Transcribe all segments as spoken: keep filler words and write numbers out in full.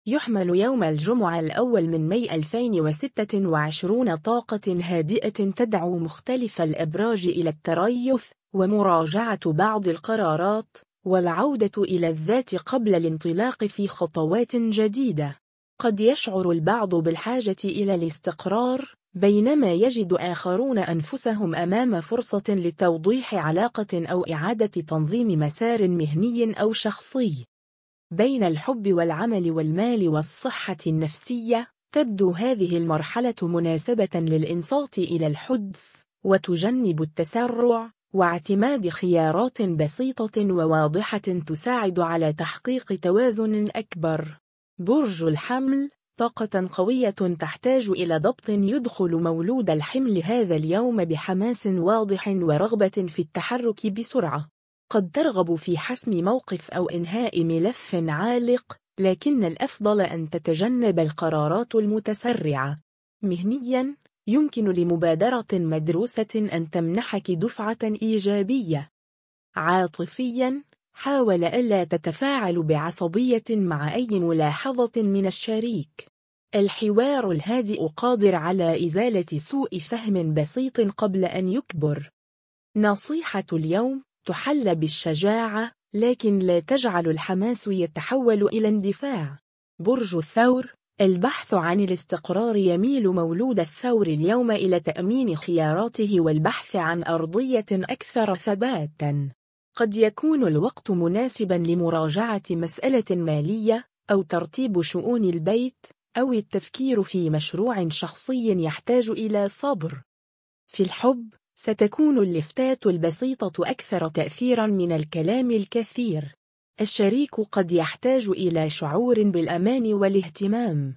يحمل يوم الجمعة الأول من ماي ألفين وستة وعشرين طاقة هادئة تدعو مختلف الأبراج إلى التريث ومراجعة بعض القرارات والعودة إلى الذات قبل الانطلاق في خطوات جديدة. قد يشعر البعض بالحاجة إلى الاستقرار، بينما يجد آخرون أنفسهم أمام فرصة لتوضيح علاقة أو إعادة تنظيم مسار مهني أو شخصي. بين الحب والعمل والمال والصحة النفسية، تبدو هذه المرحلة مناسبة للإنصات إلى الحدس وتجنب التسرع واعتماد خيارات بسيطة وواضحة تساعد على تحقيق توازن أكبر. برج الحمل، طاقة قوية تحتاج إلى ضبط يدخل مولود الحمل هذا اليوم بحماس واضح ورغبة في التحرك بسرعة. قد ترغب في حسم موقف أو إنهاء ملف عالق، لكن الأفضل أن تتجنب القرارات المتسرعة. مهنياً، يمكن لمبادرة مدروسة أن تمنحك دفعة إيجابية. عاطفياً، حاول ألا تتفاعل بعصبية مع أي ملاحظة من الشريك. الحوار الهادئ قادر على إزالة سوء فهم بسيط قبل أن يكبر. نصيحة اليوم: تحل بالشجاعة، لكن لا تجعل الحماس يتحول إلى اندفاع. برج الثور، البحث عن الاستقرار يميل مولود الثور اليوم إلى تأمين خياراته والبحث عن أرضية أكثر ثباتاً. قد يكون الوقت مناسباً لمراجعة مسألة مالية أو ترتيب شؤون البيت أو التفكير في مشروع شخصي يحتاج إلى صبر. في الحب، ستكون اللفتات البسيطة أكثر تأثيراً من الكلام الكثير. الشريك قد يحتاج إلى شعور بالأمان والاهتمام.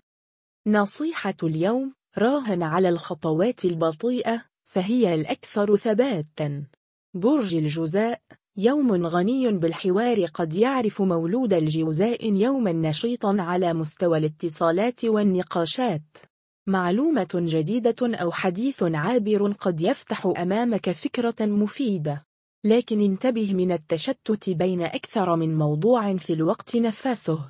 نصيحة اليوم: راهن على الخطوات البطيئة، فهي الأكثر ثباتاً. برج الجوزاء، يوم غني بالحوار. قد يعرف مولود الجوزاء يوماً نشيطاً على مستوى الاتصالات والنقاشات. معلومة جديدة أو حديث عابر قد يفتح أمامك فكرة مفيدة، لكن انتبه من التشتت بين أكثر من موضوع في الوقت نفسه.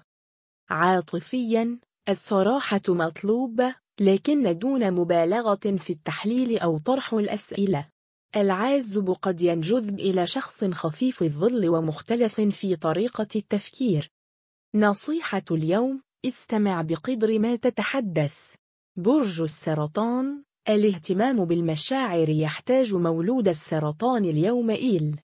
عاطفياً، الصراحة مطلوبة، لكن دون مبالغة في التحليل أو طرح الأسئلة. العازب قد ينجذب إلى شخص خفيف الظل ومختلف في طريقة التفكير. نصيحة اليوم: استمع بقدر ما تتحدث. برج السرطان، الاهتمام بالمشاعر يحتاج مولود السرطان اليوم إلى